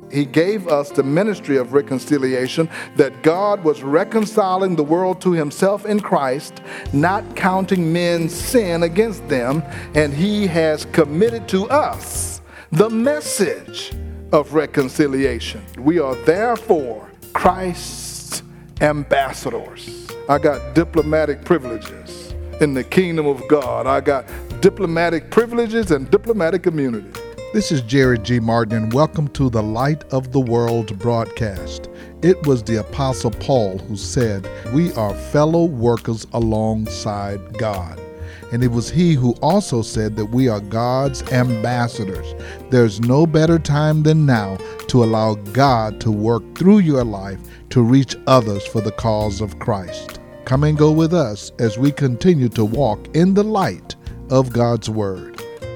He gave us the ministry of reconciliation, that God was reconciling the world to himself in Christ, not counting men's sin against them, and he has committed to us the message of reconciliation. We are therefore Christ's ambassadors. I got diplomatic privileges in the kingdom of God. I got diplomatic privileges and diplomatic immunity. This is Jerry G. Martin, and welcome to the Light of the World broadcast. It was the Apostle Paul who said, "We are fellow workers alongside God." And it was he who also said that we are God's ambassadors. There's no better time than now to allow God to work through your life to reach others for the cause of Christ. Come and go with us as we continue to walk in the light of God's Word.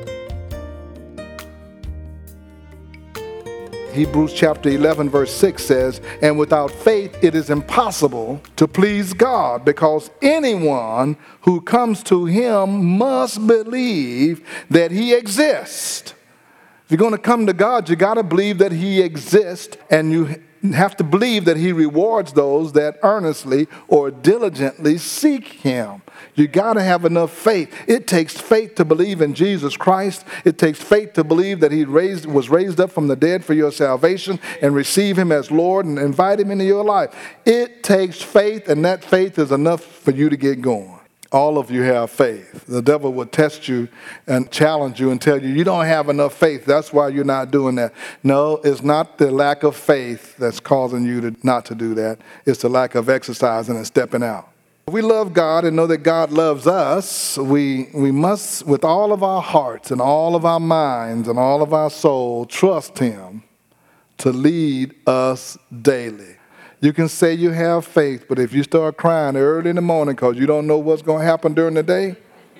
Hebrews chapter 11 verse 6 says, "And without faith it is impossible to please God, because anyone who comes to him must believe that he exists." If you're going to come to God, you got to believe that he exists, and you have to believe that he rewards those that earnestly or diligently seek him. You got to have enough faith. It takes faith to believe in Jesus Christ. It takes faith to believe that he was raised up from the dead for your salvation, and receive him as Lord and invite him into your life. It takes faith, and that faith is enough for you to get going. All of you have faith. The devil will test you and challenge you and tell you, you don't have enough faith. That's why you're not doing that. No, it's not the lack of faith that's causing you to not to do that. It's the lack of exercising and stepping out. If we love God and know that God loves us, we must, with all of our hearts and all of our minds and all of our soul, trust him to lead us daily. You can say you have faith, but if you start crying early in the morning because you don't know what's going to happen during the day,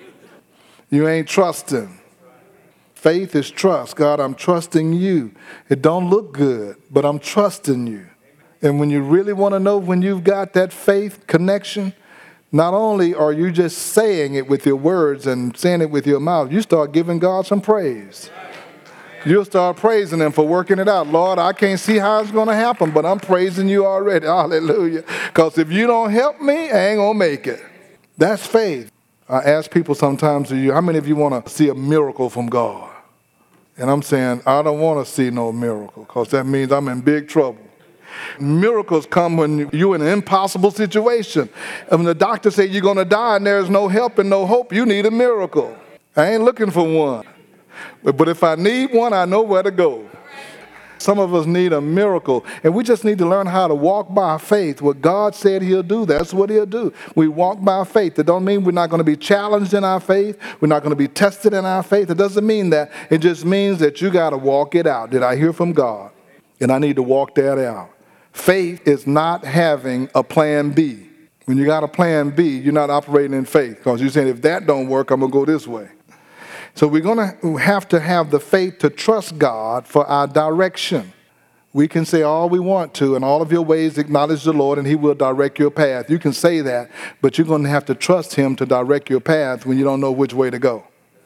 you ain't trusting. Faith is trust. God, I'm trusting you. It don't look good, but I'm trusting you. And when you really want to know when you've got that faith connection, not only are you just saying it with your words and saying it with your mouth, you start giving God some praise. You'll start praising him for working it out. Lord, I can't see how it's going to happen, but I'm praising you already. Hallelujah. Because if you don't help me, I ain't going to make it. That's faith. I ask people sometimes, how many of you want to see a miracle from God? And I'm saying, I don't want to see no miracle, because that means I'm in big trouble. Miracles come when you're in an impossible situation. And when the doctor says you're going to die and there's no help and no hope, you need a miracle. I ain't looking for one. But if I need one, I know where to go. Some of us need a miracle, and we just need to learn how to walk by faith. What God said he'll do, that's what he'll do. We walk by faith. It don't mean we're not going to be challenged in our faith. We're not going to be tested in our faith. It doesn't mean that. It just means that you got to walk it out. Did I hear from God? And I need to walk that out. Faith is not having a plan B. When you got a plan B, you're not operating in faith, because you're saying, if that don't work, I'm going to go this way. So we're going to have the faith to trust God for our direction. We can say all we want to, in all of your ways acknowledge the Lord and he will direct your path. You can say that, but you're going to have to trust him to direct your path when you don't know which way to go.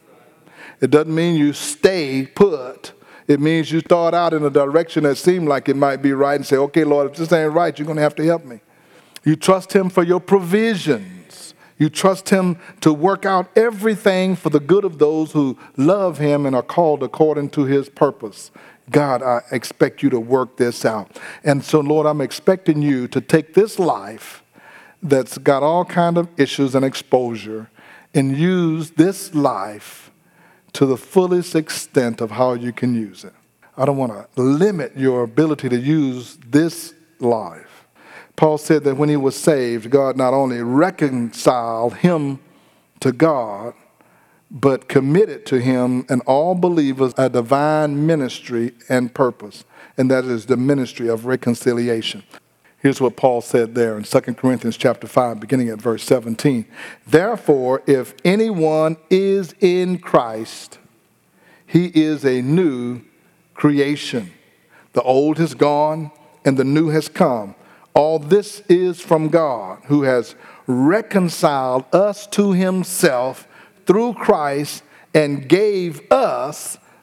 It doesn't mean you stay put. It means you start out in a direction that seemed like it might be right and say, okay, Lord, if this ain't right, you're going to have to help me. You trust him for your provision. You trust him to work out everything for the good of those who love him and are called according to his purpose. God, I expect you to work this out. And so, Lord, I'm expecting you to take this life that's got all kind of issues and exposure and use this life to the fullest extent of how you can use it. I don't want to limit your ability to use this life. Paul said that when he was saved, God not only reconciled him to God, but committed to him and all believers a divine ministry and purpose, and that is the ministry of reconciliation. Here's what Paul said there in 2 Corinthians chapter 5, beginning at verse 17. Therefore, if anyone is in Christ, he is a new creation. The old has gone and the new has come. All this is from God, who has reconciled us to himself through Christ and gave us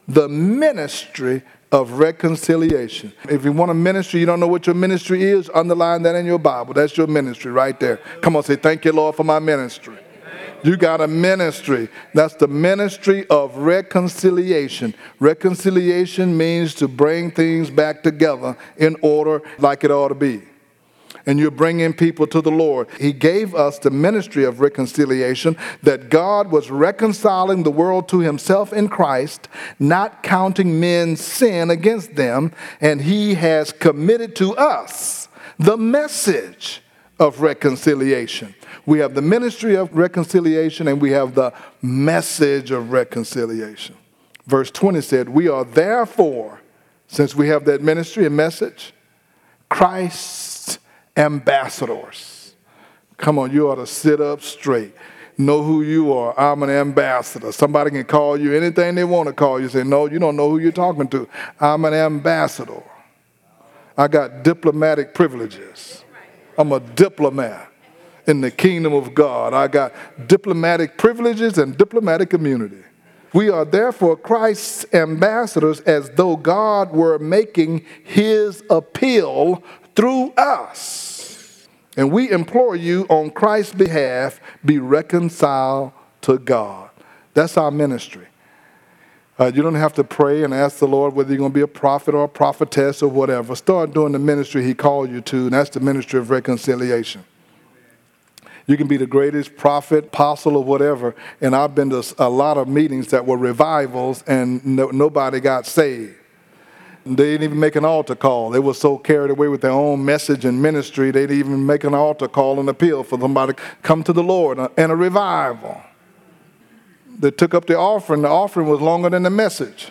the ministry of reconciliation. If you want a ministry, you don't know what your ministry is, underline that in your Bible. That's your ministry right there. Come on, say, thank you, Lord, for my ministry. You got a ministry. That's the ministry of reconciliation. Reconciliation means to bring things back together in order like it ought to be. And you're bringing people to the Lord. He gave us the ministry of reconciliation, that God was reconciling the world to himself in Christ, not counting men's sin against them, and he has committed to us the message of reconciliation. We have the ministry of reconciliation, and we have the message of reconciliation. Verse 20 said, we are therefore, since we have that ministry and message, Christ's ambassadors. Come on, you ought to sit up straight. Know who you are. I'm an ambassador. Somebody can call you anything they want to call you. Say, no, you don't know who you're talking to. I'm an ambassador. I got diplomatic privileges. I'm a diplomat in the kingdom of God. I got diplomatic privileges and diplomatic immunity. We are therefore Christ's ambassadors, as though God were making his appeal through us. And we implore you on Christ's behalf, be reconciled to God. That's our ministry. You don't have to pray and ask the Lord whether you're going to be a prophet or a prophetess or whatever. Start doing the ministry he called you to, and that's the ministry of reconciliation. You can be the greatest prophet, apostle, or whatever, and I've been to a lot of meetings that were revivals and nobody got saved. They didn't even make an altar call. They were so carried away with their own message and ministry, they didn't even make an altar call and appeal for somebody to come to the Lord in a revival. They took up the offering. The offering was longer than the message.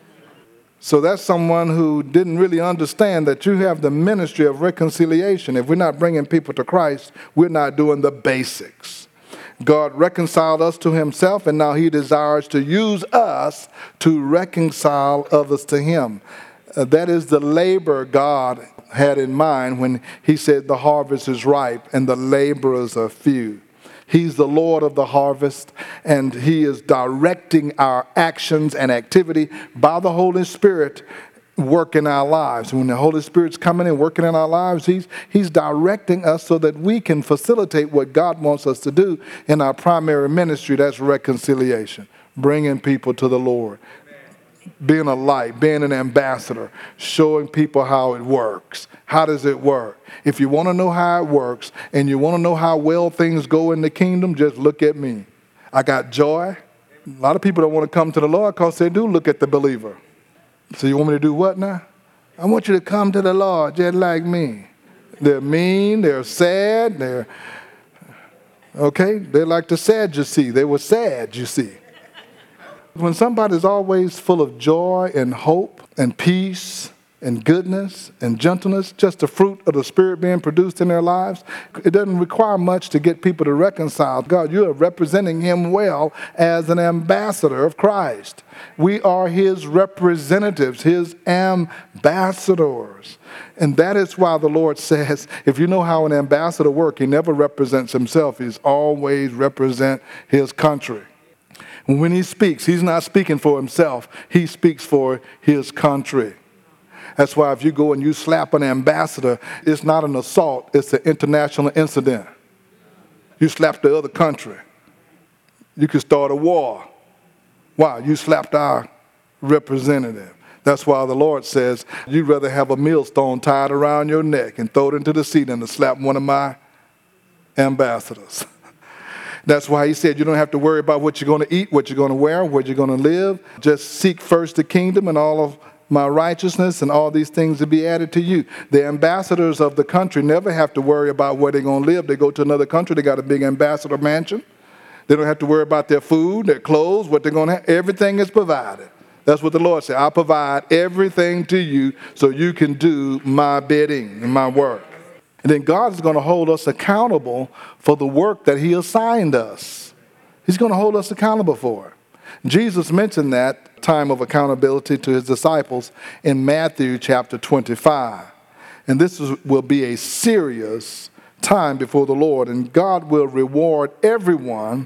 So that's someone who didn't really understand that you have the ministry of reconciliation. If we're not bringing people to Christ, we're not doing the basics. God reconciled us to himself, and now he desires to use us to reconcile others to him. That is the labor God had in mind when he said the harvest is ripe and the laborers are few. He's the Lord of the harvest, and he is directing our actions and activity by the Holy Spirit work in our lives. When the Holy Spirit's coming and working in our lives, he's directing us so that we can facilitate what God wants us to do in our primary ministry. That's reconciliation, bringing people to the Lord. Being a light, being an ambassador, showing people how it works. How does it work? If you want to know how it works and you want to know how well things go in the kingdom, just look at me. I got joy. A lot of people don't want to come to the Lord because they do look at the believer. So you want me to do what now? I want you to come to the Lord just like me. They're mean, they're sad, they're like the Sadducees. They were sad, you see. When somebody's always full of joy and hope and peace and goodness and gentleness, just the fruit of the Spirit being produced in their lives, it doesn't require much to get people to reconcile. God, you are representing him well as an ambassador of Christ. We are his representatives, his ambassadors. And that is why the Lord says, if you know how an ambassador works, he never represents himself. He's always represent his country. When he speaks, he's not speaking for himself. He speaks for his country. That's why if you go and you slap an ambassador, it's not an assault. It's an international incident. You slap the other country. You could start a war. Wow, you slapped our representative. That's why the Lord says, you'd rather have a millstone tied around your neck and throw it into the sea than to slap one of my ambassadors. That's why he said you don't have to worry about what you're going to eat, what you're going to wear, where you're going to live. Just seek first the kingdom and all of my righteousness, and all these things will be added to you. The ambassadors of the country never have to worry about where they're going to live. They go to another country. They got a big ambassador mansion. They don't have to worry about their food, their clothes, what they're going to have. Everything is provided. That's what the Lord said. I provide everything to you so you can do my bidding and my work. And then God is going to hold us accountable for the work that he assigned us. He's going to hold us accountable for it. Jesus mentioned that time of accountability to his disciples in Matthew chapter 25. And this will be a serious time before the Lord, and God will reward everyone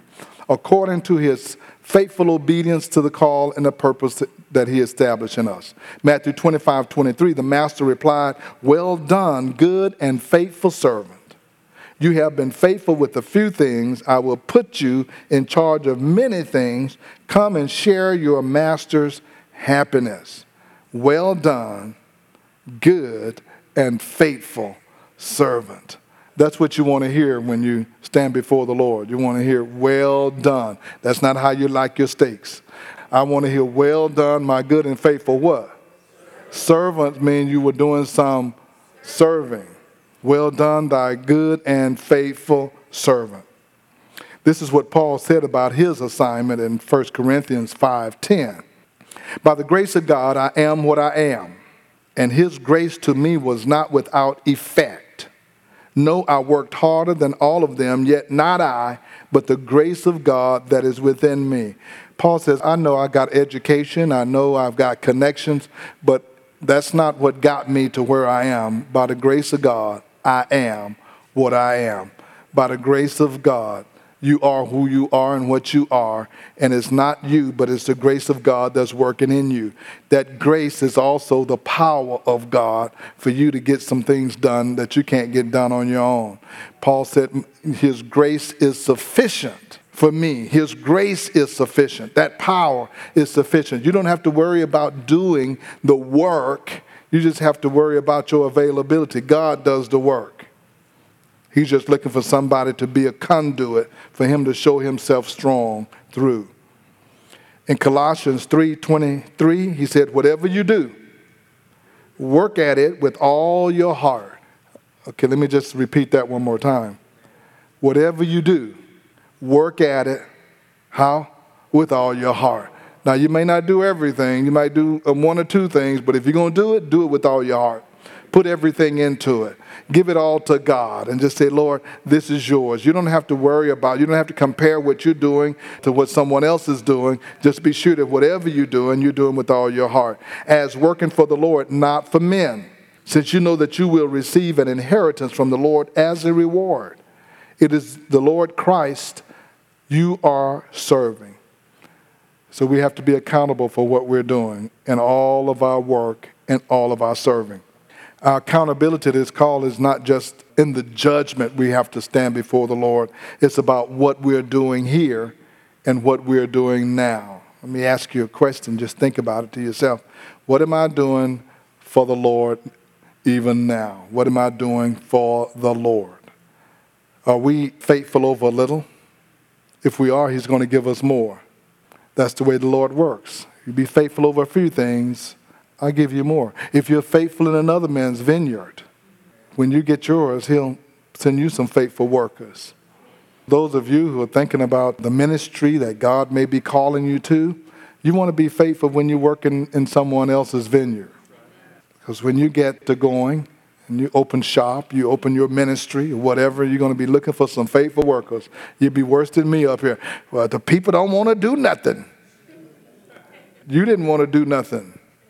according to his faithful obedience to the call and the purpose that he established in us. Matthew 25:23, the master replied, "Well done, good and faithful servant. You have been faithful with a few things. I will put you in charge of many things. Come and share your master's happiness. Well done, good and faithful servant." That's what you want to hear when you stand before the Lord. You want to hear, "Well done." That's not how you like your steaks. I want to hear, "Well done, my good and faithful" what? Servant means you were doing some serving. Well done, thy good and faithful servant. This is what Paul said about his assignment in 1 Corinthians 5:10. By the grace of God, I am what I am, and his grace to me was not without effect. No, I worked harder than all of them, yet not I, but the grace of God that is within me. Paul says, I know I got education, I know I've got connections, but that's not what got me to where I am. By the grace of God, I am what I am. By the grace of God, you are who you are and what you are. And it's not you, but it's the grace of God that's working in you. That grace is also the power of God for you to get some things done that you can't get done on your own. Paul said his grace is sufficient for me. His grace is sufficient. That power is sufficient. You don't have to worry about doing the work. You just have to worry about your availability. God does the work. He's just looking for somebody to be a conduit for him to show himself strong through. In Colossians 3:23, he said, whatever you do, work at it with all your heart. Okay, let me just repeat that one more time. Whatever you do, work at it. How? With all your heart. Now, you may not do everything. You might do one or two things, but if you're going to do it with all your heart. Put everything into it. Give it all to God and just say, Lord, this is yours. You don't have to worry about, you don't have to compare what you're doing to what someone else is doing. Just be sure that whatever you're doing with all your heart. As working for the Lord, not for men, since you know that you will receive an inheritance from the Lord as a reward. It is the Lord Christ you are serving. So we have to be accountable for what we're doing in all of our work and all of our serving. Our accountability to this call is not just in the judgment we have to stand before the Lord. It's about what we're doing here and what we're doing now. Let me ask you a question. Just think about it to yourself. What am I doing for the Lord even now? What am I doing for the Lord? Are we faithful over a little? If we are, he's going to give us more. That's the way the Lord works. You be faithful over a few things, I'll give you more. If you're faithful in another man's vineyard, when you get yours, he'll send you some faithful workers. Those of you who are thinking about the ministry that God may be calling you to, you want to be faithful when you're working in someone else's vineyard. Because when you get to going and you open shop, you open your ministry or whatever, you're going to be looking for some faithful workers. You'd be worse than me up here. Well, the people don't want to do nothing. You didn't want to do nothing.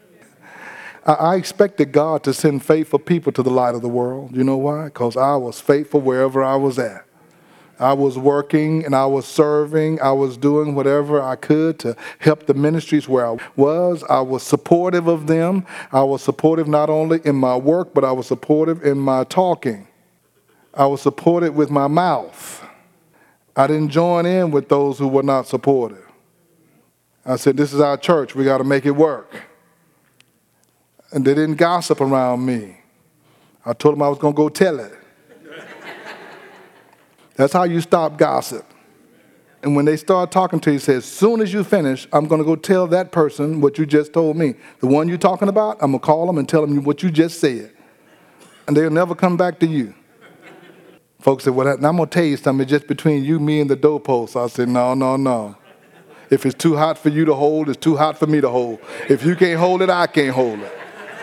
I expected God to send faithful people to the light of the world. You know why? Because I was faithful wherever I was at. I was working and I was serving. I was doing whatever I could to help the ministries where I was. I was supportive of them. I was supportive not only in my work, but I was supportive in my talking. I was supportive with my mouth. I didn't join in with those who were not supportive. I said, this is our church. We got to make it work. And they didn't gossip around me. I told them I was going to go tell it. That's how you stop gossip. And when they start talking to you, say, as soon as you finish, I'm going to go tell that person what you just told me. The one you're talking about, I'm going to call them and tell them what you just said. And they'll never come back to you. Folks said, well, I'm going to tell you something. It's just between you, me, and the doorpost. I said, no. If it's too hot for you to hold, it's too hot for me to hold. If you can't hold it, I can't hold it.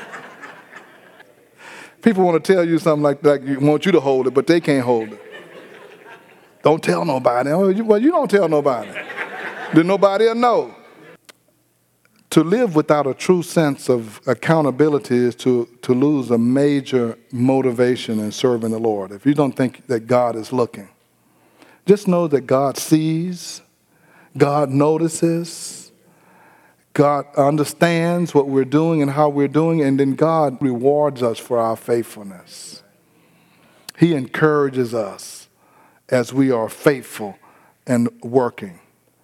People want to tell you something like that, you want you to hold it, but they can't hold it. Don't tell nobody. Well, you don't tell nobody. Then nobody will know. To live without a true sense of accountability is to lose a major motivation in serving the Lord. If you don't think that God is looking, just know that God sees, God notices. God understands what we're doing and how we're doing, and then God rewards us for our faithfulness. He encourages us as we are faithful and working.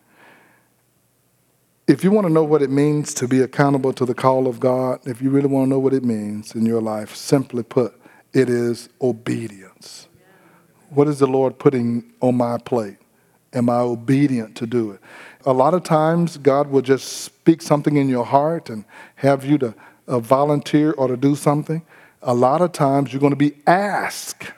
If you want to know what it means to be accountable to the call of God, if you really want to know what it means in your life, simply put, it is obedience. What is the Lord putting on my plate? Am I obedient to do it? A lot of times, God will just speak something in your heart and have you to volunteer or to do something. A lot of times, you're going to be asked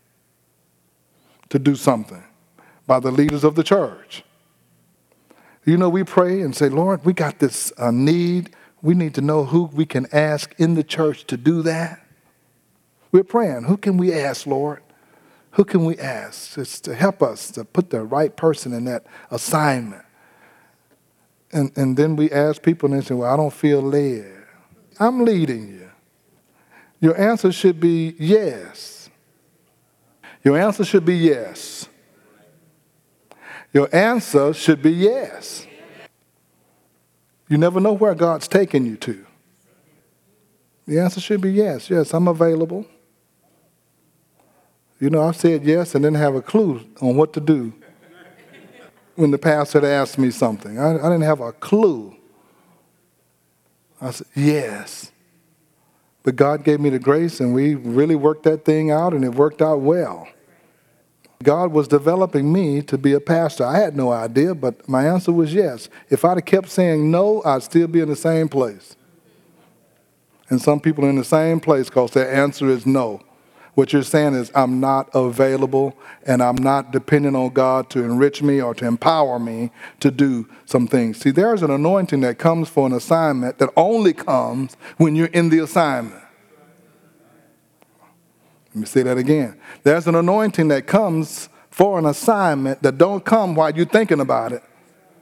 to do something by the leaders of the church. You know, we pray and say, Lord, we got this need. We need to know who we can ask in the church to do that. We're praying. Who can we ask, Lord? Who can we ask? It's to help us to put the right person in that assignment. And then we ask people and they say, well, I don't feel led. I'm leading you. Your answer should be yes. Your answer should be yes. Your answer should be yes. You never know where God's taking you to. The answer should be yes. Yes, I'm available. You know, I said yes and didn't have a clue on what to do when the pastor had asked me something. I didn't have a clue. I said, yes. But God gave me the grace, and we really worked that thing out, and it worked out well. God was developing me to be a pastor. I had no idea, but my answer was yes. If I'd have kept saying no, I'd still be in the same place. And some people are in the same place because their answer is no. What you're saying is, I'm not available and I'm not dependent on God to enrich me or to empower me to do some things. See, there's an anointing that comes for an assignment that only comes when you're in the assignment. Let me say that again. There's an anointing that comes for an assignment that don't come while you're thinking about it.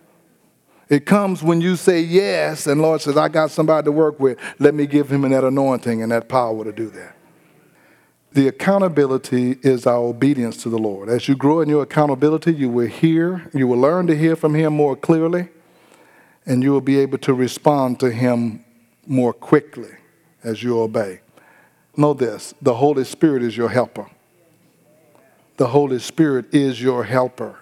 It comes when you say yes, and Lord says, I got somebody to work with. Let me give him that anointing and that power to do that. The accountability is our obedience to the Lord. As you grow in your accountability, you will learn to hear from him more clearly, and you will be able to respond to him more quickly as you obey. Know this, the Holy Spirit is your helper. The Holy Spirit is your helper.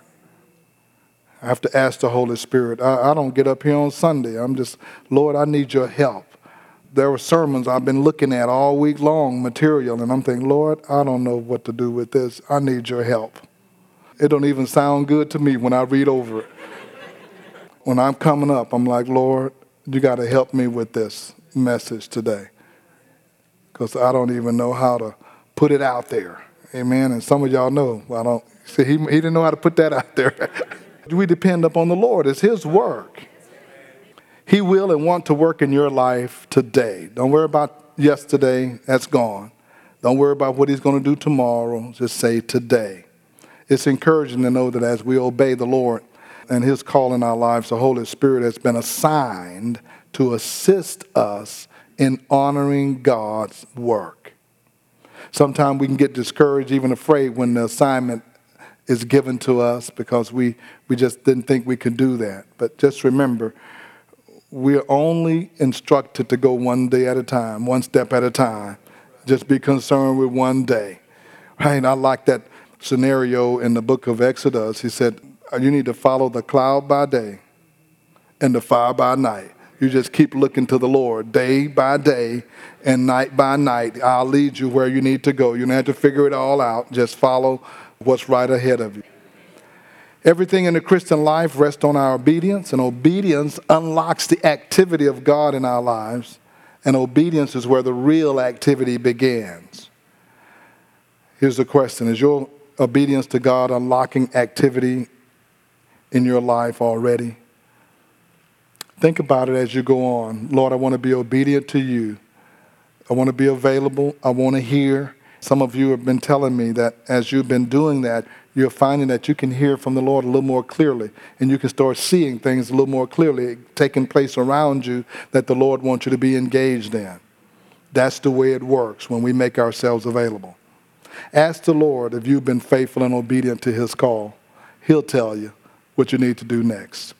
I have to ask the Holy Spirit. I don't get up here on Sunday. I'm just, Lord, I need your help. There were sermons I've been looking at all week long, material, and I'm thinking, Lord, I don't know what to do with this. I need your help. It don't even sound good to me when I read over it. When I'm coming up, I'm like, Lord, you got to help me with this message today, because I don't even know how to put it out there. Amen. And some of y'all know. I don't see. He didn't know how to put that out there. We depend upon the Lord. It's his work. He will and want to work in your life today. Don't worry about yesterday. That's gone. Don't worry about what he's going to do tomorrow. Just say today. It's encouraging to know that as we obey the Lord and his call in our lives, the Holy Spirit has been assigned to assist us in honoring God's work. Sometimes we can get discouraged, even afraid, when the assignment is given to us because we just didn't think we could do that. But just remember, we're only instructed to go one day at a time, one step at a time. Just be concerned with one day. Right? I like that scenario in the book of Exodus. He said, you need to follow the cloud by day and the fire by night. You just keep looking to the Lord day by day and night by night. I'll lead you where you need to go. You don't have to figure it all out. Just follow what's right ahead of you. Everything in the Christian life rests on our obedience, and obedience unlocks the activity of God in our lives, and obedience is where the real activity begins. Here's the question. Is your obedience to God unlocking activity in your life already? Think about it as you go on. Lord, I want to be obedient to you. I want to be available. I want to hear. Some of you have been telling me that as you've been doing that, you're finding that you can hear from the Lord a little more clearly, and you can start seeing things a little more clearly taking place around you that the Lord wants you to be engaged in. That's the way it works when we make ourselves available. Ask the Lord if you've been faithful and obedient to his call. He'll tell you what you need to do next.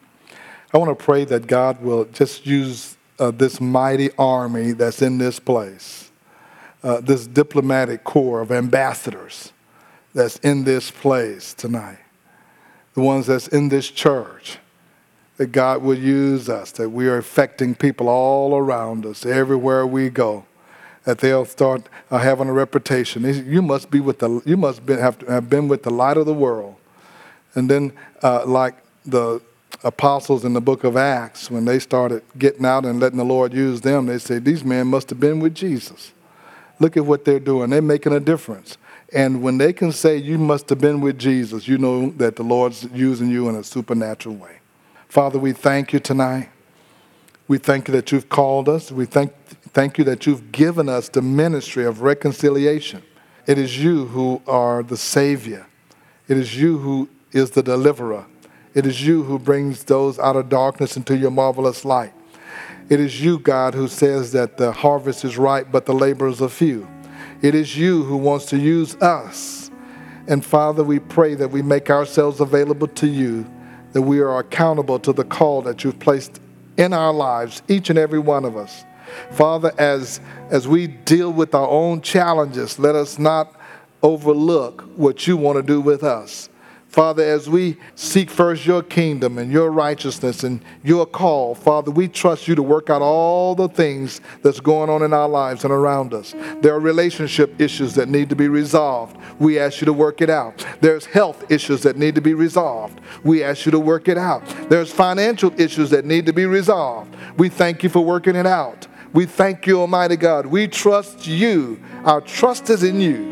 I want to pray that God will just use this mighty army that's in this place, this diplomatic corps of ambassadors that's in this place tonight, the ones that's in this church, that God will use us, that we are affecting people all around us, everywhere we go, that they'll start having a reputation. You must be with have been with the light of the world. And then, like the apostles in the book of Acts, when they started getting out and letting the Lord use them, they say, these men must have been with Jesus. Look at what they're doing. They're making a difference. And when they can say you must have been with Jesus, you know that the Lord's using you in a supernatural way. Father, we thank you tonight. We thank you that you've called us. We thank you that you've given us the ministry of reconciliation. It is you who are the Savior. It is you who is the deliverer. It is you who brings those out of darkness into your marvelous light. It is you, God, who says that the harvest is ripe, but the laborers are few. It is you who wants to use us. And Father, we pray that we make ourselves available to you, that we are accountable to the call that you've placed in our lives, each and every one of us. Father, as we deal with our own challenges, let us not overlook what you want to do with us. Father, as we seek first your kingdom and your righteousness and your call, Father, we trust you to work out all the things that's going on in our lives and around us. There are relationship issues that need to be resolved. We ask you to work it out. There's health issues that need to be resolved. We ask you to work it out. There's financial issues that need to be resolved. We thank you for working it out. We thank you, Almighty God. We trust you. Our trust is in you.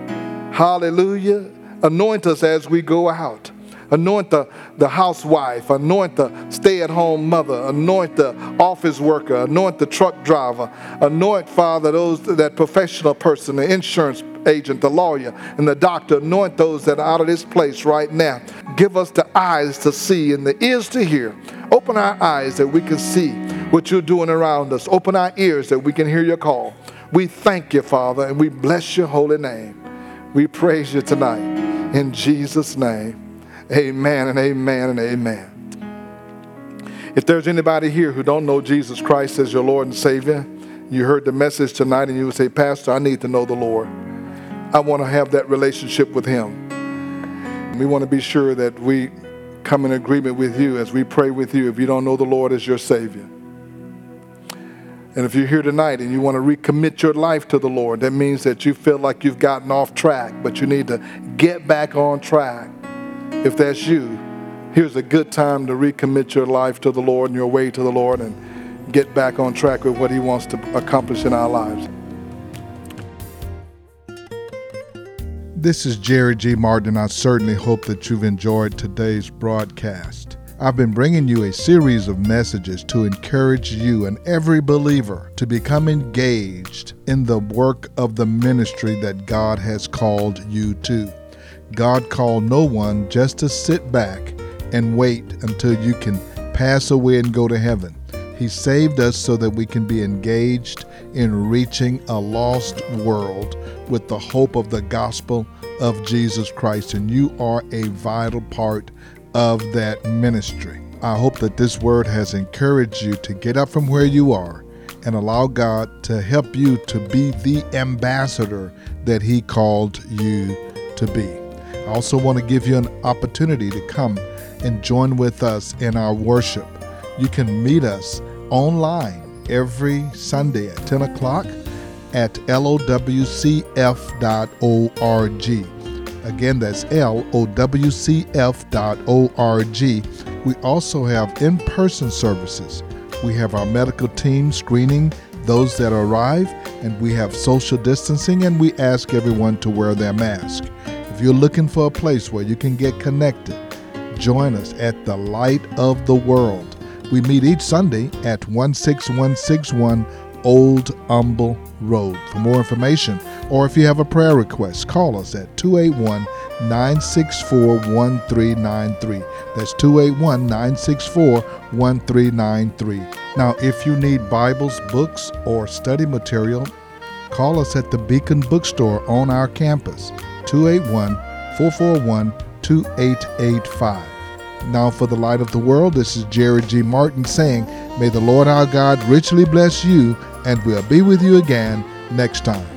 Hallelujah. Anoint us as we go out. Anoint the housewife. Anoint the stay-at-home mother. Anoint the office worker. Anoint the truck driver. Anoint, Father, that professional person, the insurance agent, the lawyer, and the doctor. Anoint those that are out of this place right now. Give us the eyes to see and the ears to hear. Open our eyes that we can see what you're doing around us. Open our ears that we can hear your call. We thank you, Father, and we bless your holy name. We praise you tonight. In Jesus' name, amen and amen and amen. If there's anybody here who don't know Jesus Christ as your Lord and Savior, you heard the message tonight and you would say, Pastor, I need to know the Lord. I want to have that relationship with him. We want to be sure that we come in agreement with you as we pray with you if you don't know the Lord as your Savior. And if you're here tonight and you want to recommit your life to the Lord, that means that you feel like you've gotten off track, but you need to get back on track. If that's you, here's a good time to recommit your life to the Lord and your way to the Lord and get back on track with what he wants to accomplish in our lives. This is Jerry G. Martin. I certainly hope that you've enjoyed today's broadcast. I've been bringing you a series of messages to encourage you and every believer to become engaged in the work of the ministry that God has called you to. God called no one just to sit back and wait until you can pass away and go to heaven. He saved us so that we can be engaged in reaching a lost world with the hope of the gospel of Jesus Christ, and you are a vital part of that ministry. I hope that this word has encouraged you to get up from where you are and allow God to help you to be the ambassador that he called you to be. I also want to give you an opportunity to come and join with us in our worship. You can meet us online every Sunday at 10 o'clock at lowcf.org. Again, that's lowcf.org. We also have in-person services. We have our medical team screening those that arrive, and we have social distancing, and we ask everyone to wear their mask. If you're looking for a place where you can get connected, join us at the Light of the World. We meet each Sunday at 16161 Old Humble Road. For more information, or if you have a prayer request, call us at 281-964-1393. That's 281-964-1393. Now, if you need Bibles, books, or study material, call us at the Beacon Bookstore on our campus, 281-441-2885. Now for the Light of the World, this is Jerry G. Martin saying, may the Lord our God richly bless you, and we'll be with you again next time.